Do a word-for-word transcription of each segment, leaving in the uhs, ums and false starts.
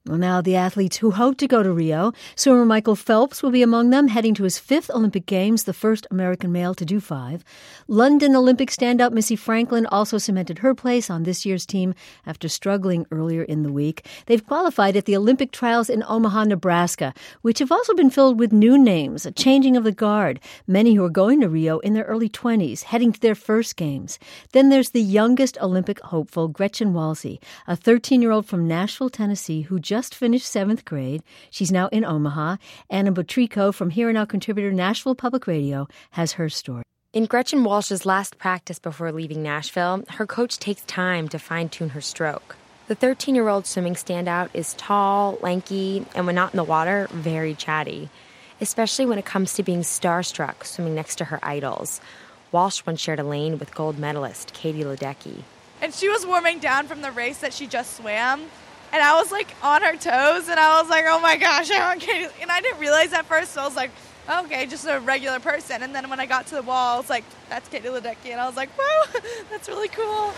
Well, now the athletes who hope to go to Rio. Swimmer Michael Phelps will be among them, heading to his fifth Olympic Games, the first American male to do five. London Olympic standout Missy Franklin also cemented her place on this year's team after struggling earlier in the week. They've qualified at the Olympic trials in Omaha, Nebraska, which have also been filled with new names, a changing of the guard, many who are going to Rio in their early twenties, heading to their first Games. Then there's the youngest Olympic hopeful, Gretchen Walsey, a thirteen-year-old from Nashville, Tennessee, who just Just finished seventh grade. She's now in Omaha. Anna Botrico from Here and Now contributor Nashville Public Radio has her story. In Gretchen Walsh's last practice before leaving Nashville, her coach takes time to fine-tune her stroke. The thirteen-year-old swimming standout is tall, lanky, and when not in the water, very chatty, especially when it comes to being starstruck swimming next to her idols. Walsh once shared a lane with gold medalist Katie Ledecky. And she was warming down from the race that she just swam. And I was, like, on her toes, and I was like, oh, my gosh, I want Katie. And I didn't realize at first, so I was like, okay, just a regular person. And then when I got to the wall, I was like, that's Katie Ledecky. And I was like, whoa, that's really cool.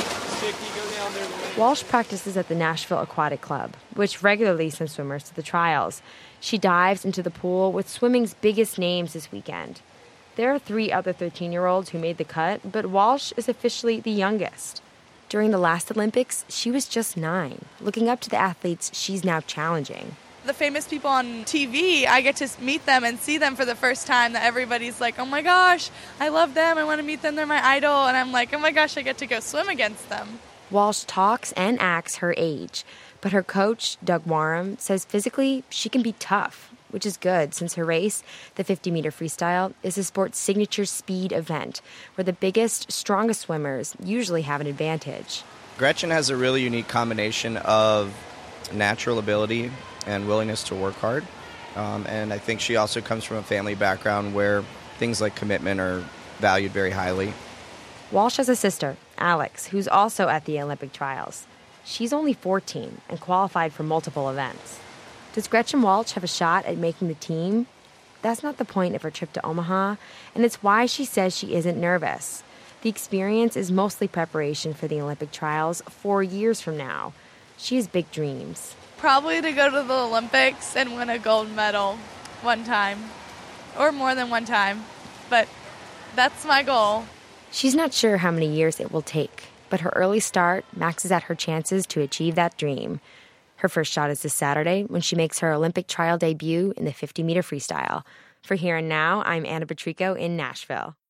Walsh practices at the Nashville Aquatic Club, which regularly sends swimmers to the trials. She dives into the pool with swimming's biggest names this weekend. There are three other thirteen-year-olds who made the cut, but Walsh is officially the youngest. During the last Olympics, she was just nine, looking up to the athletes she's now challenging. The famous people on T V, I get to meet them and see them for the first time, that everybody's like, oh my gosh, I love them, I want to meet them, they're my idol. And I'm like, oh my gosh, I get to go swim against them. Walsh talks and acts her age, but her coach, Doug Warham, says physically she can be tough, which is good since her race, the fifty-meter freestyle, is the sport's signature speed event, where the biggest, strongest swimmers usually have an advantage. Gretchen has a really unique combination of natural ability and willingness to work hard. Um, and I think she also comes from a family background where things like commitment are valued very highly. Walsh has a sister, Alex, who's also at the Olympic trials. She's only fourteen and qualified for multiple events. Does Gretchen Walsh have a shot at making the team? That's not the point of her trip to Omaha, and it's why she says she isn't nervous. The experience is mostly preparation for the Olympic trials four years from now. She has big dreams. Probably to go to the Olympics and win a gold medal one time, or more than one time, but that's my goal. She's not sure how many years it will take, but her early start maxes out her chances to achieve that dream. Her first shot is this Saturday when she makes her Olympic trial debut in the fifty-meter freestyle. For Here and Now, I'm Anna Botrico in Nashville.